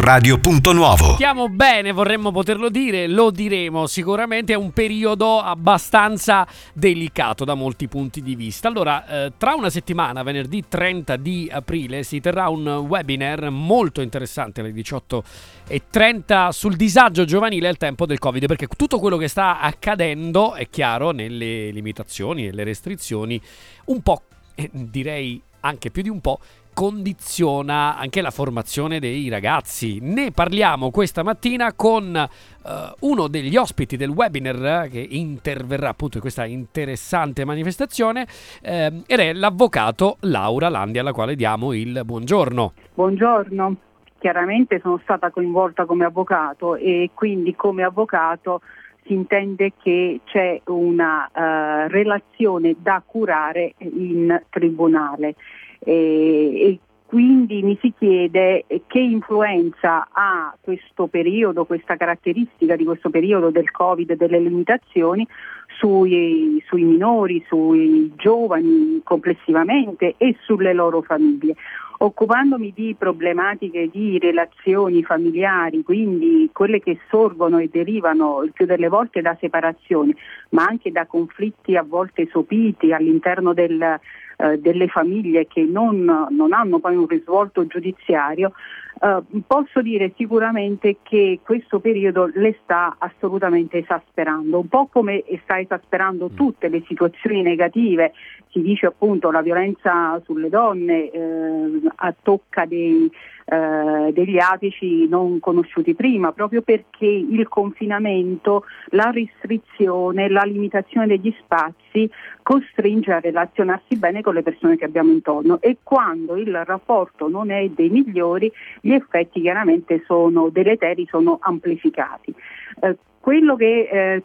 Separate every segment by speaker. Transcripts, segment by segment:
Speaker 1: Radio.Nuovo.
Speaker 2: Stiamo bene, vorremmo poterlo dire, lo diremo sicuramente, è un periodo abbastanza delicato da molti punti di vista. Allora, tra una settimana, venerdì 30 di aprile, si terrà un webinar molto interessante alle 18:30 sul disagio giovanile al tempo del Covid, perché tutto quello che sta accadendo, è chiaro, nelle limitazioni e le restrizioni, un po', direi anche più di un po', condiziona anche la formazione dei ragazzi. Ne parliamo questa mattina con uno degli ospiti del webinar che interverrà appunto in questa interessante manifestazione ed è l'avvocato Laura Landi, alla quale diamo il buongiorno.
Speaker 3: Buongiorno. Chiaramente sono stata coinvolta come avvocato e quindi come avvocato si intende che c'è una relazione da curare in tribunale. E quindi mi si chiede che influenza ha questo periodo, questa caratteristica di questo periodo del Covid, delle limitazioni sui minori, sui giovani complessivamente e sulle loro famiglie. Occupandomi di problematiche di relazioni familiari, quindi quelle che sorgono e derivano il più delle volte da separazioni, ma anche da conflitti a volte sopiti all'interno delle famiglie che non hanno poi un risvolto giudiziario, posso dire sicuramente che questo periodo le sta assolutamente esasperando, un po' come sta esasperando tutte le situazioni negative. Si dice appunto la violenza sulle donne tocca degli apici non conosciuti prima, proprio perché il confinamento, la restrizione, la limitazione degli spazi costringe a relazionarsi bene con le persone che abbiamo intorno, e quando il rapporto non è dei migliori gli effetti chiaramente sono deleteri, sono amplificati. Quelli che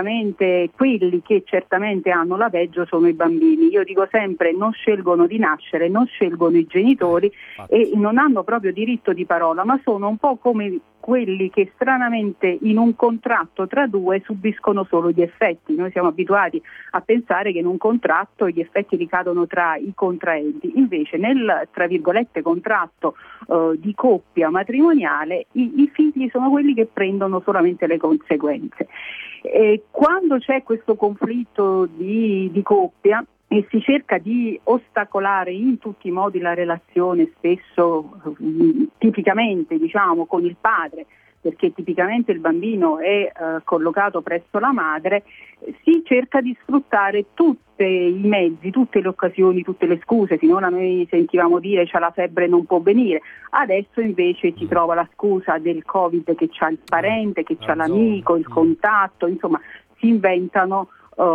Speaker 3: certamente hanno la peggio sono i bambini. Io dico sempre: non scelgono di nascere, non scelgono i genitori e non hanno proprio diritto di parola, ma sono un po' come quelli che stranamente in un contratto tra due subiscono solo gli effetti. Noi siamo abituati a pensare che in un contratto gli effetti ricadono tra i contraenti, invece nel, tra virgolette, contratto di coppia matrimoniale i figli sono quelli che prendono solamente le conseguenze. E quando c'è questo conflitto di coppia e si cerca di ostacolare in tutti i modi la relazione, spesso tipicamente con il padre, perché tipicamente il bambino è collocato presso la madre, si cerca di sfruttare tutti i mezzi, tutte le occasioni, tutte le scuse. Finora noi sentivamo dire c'ha la febbre, non può venire, adesso invece si trova la scusa del Covid, che c'ha il parente, che c'ha l'amico, il contatto, insomma si inventano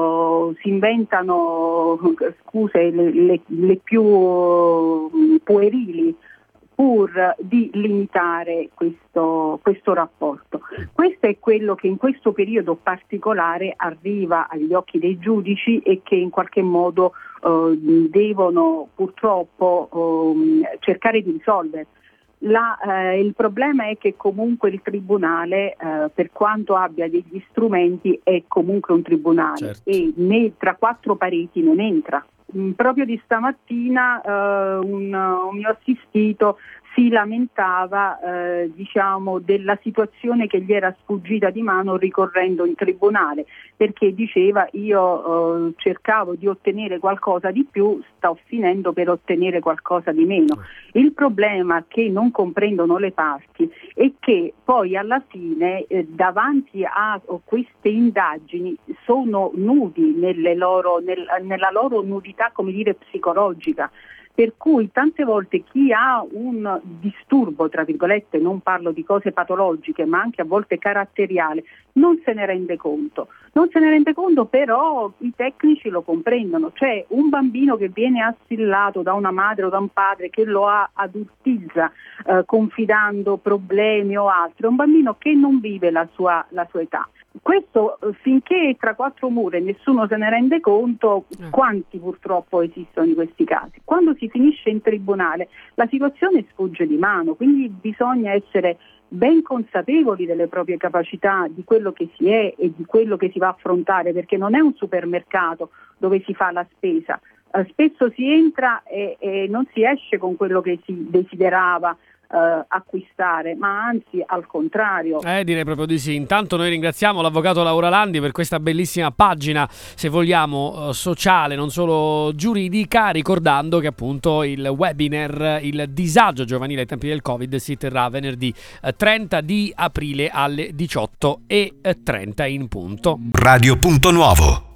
Speaker 3: scuse le più puerili pur di limitare questo rapporto. Questo è quello che in questo periodo particolare arriva agli occhi dei giudici e che in qualche modo devono purtroppo cercare di risolvere. Il problema è che comunque il tribunale, per quanto abbia degli strumenti, è comunque un tribunale, certo, e tra quattro pareti non entra. Proprio di stamattina un mio assistito si lamentava della situazione che gli era sfuggita di mano ricorrendo in tribunale, perché diceva: io cercavo di ottenere qualcosa di più, sto finendo per ottenere qualcosa di meno. Il problema che non comprendono le parti è che poi alla fine davanti a queste indagini sono nudi nella loro nudità, come dire, psicologica. Per cui tante volte chi ha un disturbo, tra virgolette, non parlo di cose patologiche, ma anche a volte caratteriale, non se ne rende conto. Non se ne rende conto, però i tecnici lo comprendono. C'è un bambino che viene assillato da una madre o da un padre che lo adultizza confidando problemi o altro, è un bambino che non vive la sua età. Questo finché tra quattro mura nessuno se ne rende conto. Quanti purtroppo esistono di questi casi? Quando si finisce in tribunale la situazione sfugge di mano, quindi bisogna essere ben consapevoli delle proprie capacità, di quello che si è e di quello che si va a affrontare, perché non è un supermercato dove si fa la spesa. Spesso si entra e non si esce con quello che si desiderava acquistare, ma anzi al contrario.
Speaker 2: Direi proprio di sì. Intanto noi ringraziamo l'avvocato Laura Landi per questa bellissima pagina, se vogliamo, sociale, non solo giuridica, ricordando che appunto il webinar Il disagio giovanile ai tempi del Covid si terrà venerdì 30 di aprile alle 18:30 in punto.
Speaker 1: Radio Punto Nuovo.